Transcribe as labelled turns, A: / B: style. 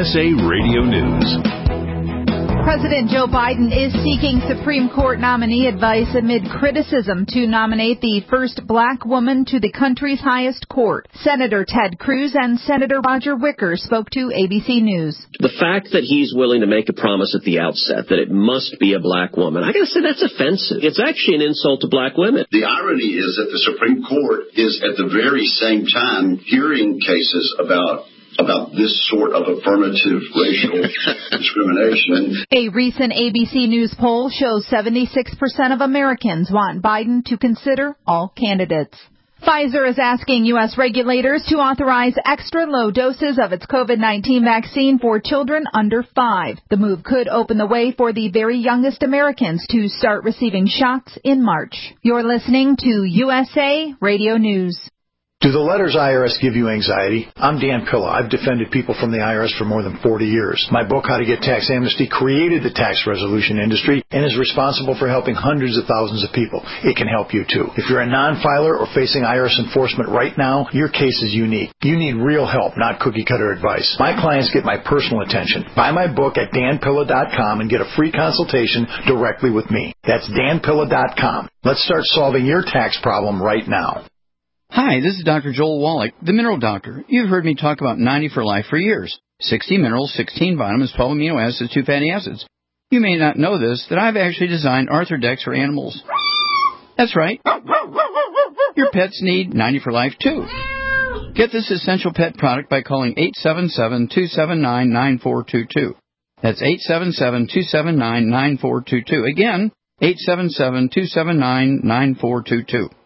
A: USA Radio News.
B: President Joe Biden is seeking Supreme Court nominee advice amid criticism to nominate the first black woman to the country's highest court. Senator Ted Cruz and Senator Roger Wicker spoke to ABC News.
C: The fact that he's willing to make a promise at the outset that it must be a black woman, I gotta say that's offensive. It's actually an insult to black women.
D: The irony is that the Supreme Court is at the very same time hearing cases about this sort of affirmative racial discrimination.
B: A recent ABC News poll shows 76% of Americans want Biden to consider all candidates. Pfizer is asking U.S. regulators to authorize extra low doses of its COVID-19 vaccine for children under 5. The move could open the way for the very youngest Americans to start receiving shots in March. You're listening to USA Radio News.
E: Do the letters IRS give you anxiety? I'm Dan Pilla. I've defended people from the IRS for more than 40 years. My book, How to Get Tax Amnesty, created the tax resolution industry and is responsible for helping hundreds of thousands of people. It can help you, too. If you're a non-filer or facing IRS enforcement right now, your case is unique. You need real help, not cookie-cutter advice. My clients get my personal attention. Buy my book at danpilla.com and get a free consultation directly with me. That's danpilla.com. Let's start solving your tax problem right now.
F: Hi, this is Dr. Joel Wallach, the Mineral Doctor. You've heard me talk about 90 for Life for years. 60 minerals, 16 vitamins, 12 amino acids, 2 fatty acids. You may not know this, that I've actually designed Arthrodex for animals. That's right. Your pets need 90 for Life, too. Get this essential pet product by calling 877-279-9422. That's 877-279-9422. Again, 877-279-9422.